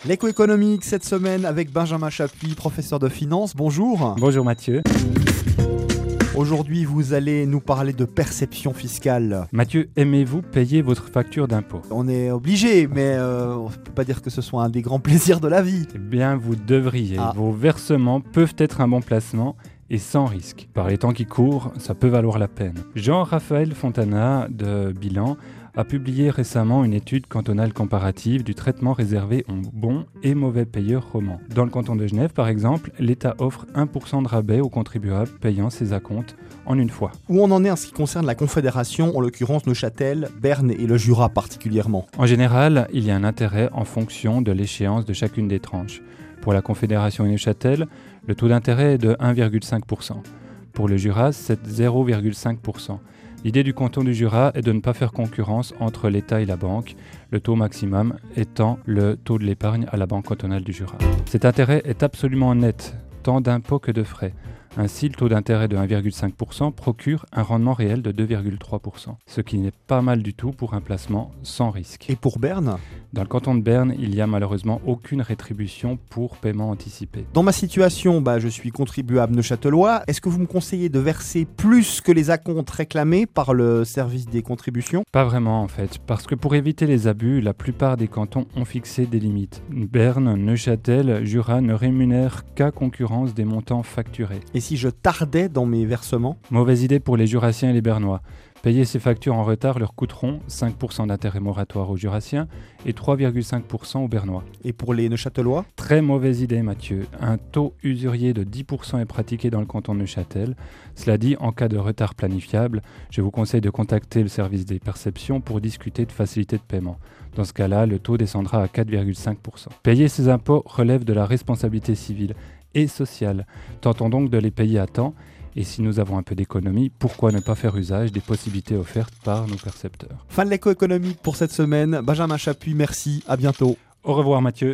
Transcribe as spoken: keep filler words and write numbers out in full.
L'écho économique cette semaine avec Benjamin Chapuis, professeur de finance. Bonjour. Bonjour Mathieu. Aujourd'hui, vous allez nous parler de perception fiscale. Mathieu, aimez-vous payer votre facture d'impôt? On est obligé, mais euh, on ne peut pas dire que ce soit un des grands plaisirs de la vie. Eh bien, vous devriez. Ah. Vos versements peuvent être un bon placement et sans risque. Par les temps qui courent, ça peut valoir la peine. Jean-Raphaël Fontana de Bilan a publié récemment une étude cantonale comparative du traitement réservé aux bons et mauvais payeurs romans. Dans le canton de Genève, par exemple, l'État offre un pour cent de rabais aux contribuables payant ses acomptes en une fois. Où on en est en ce qui concerne la Confédération, en l'occurrence Neuchâtel, Berne et le Jura particulièrement? En général, il y a un intérêt en fonction de l'échéance de chacune des tranches. Pour la Confédération et Neuchâtel, le taux d'intérêt est de un virgule cinq pour cent. Pour le Jura, c'est zéro virgule cinq pour cent. L'idée du canton du Jura est de ne pas faire concurrence entre l'État et la banque, le taux maximum étant le taux de l'épargne à la Banque cantonale du Jura. Cet intérêt est absolument net, tant d'impôts que de frais. Ainsi, le taux d'intérêt de un virgule cinq pour cent procure un rendement réel de deux virgule trois pour cent, ce qui n'est pas mal du tout pour un placement sans risque. Et pour Berne? Dans le canton de Berne, il n'y a malheureusement aucune rétribution pour paiement anticipé. Dans ma situation, bah, je suis contribuable neuchâtelois. Est-ce que vous me conseillez de verser plus que les acomptes réclamés par le service des contributions? Pas vraiment en fait, parce que pour éviter les abus, la plupart des cantons ont fixé des limites. Berne, Neuchâtel, Jura ne rémunèrent qu'à concurrence des montants facturés. Et si je tardais dans mes versements? Mauvaise idée pour les Jurassiens et les Bernois. Payer ces factures en retard leur coûteront cinq pour cent d'intérêt moratoire aux Jurassiens et trois virgule cinq pour cent aux Bernois. Et pour les Neuchâtelois? Très mauvaise idée Mathieu. Un taux usurier de dix pour cent est pratiqué dans le canton de Neuchâtel. Cela dit, en cas de retard planifiable, je vous conseille de contacter le service des perceptions pour discuter de facilité de paiement. Dans ce cas-là, le taux descendra à quatre virgule cinq pour cent. Payer ces impôts relève de la responsabilité civile et sociale. Tentons donc de les payer à temps. Et si nous avons un peu d'économie, pourquoi ne pas faire usage des possibilités offertes par nos percepteurs? Fin de l'écho économique pour cette semaine. Benjamin Chapuis, merci, à bientôt. Au revoir Mathieu.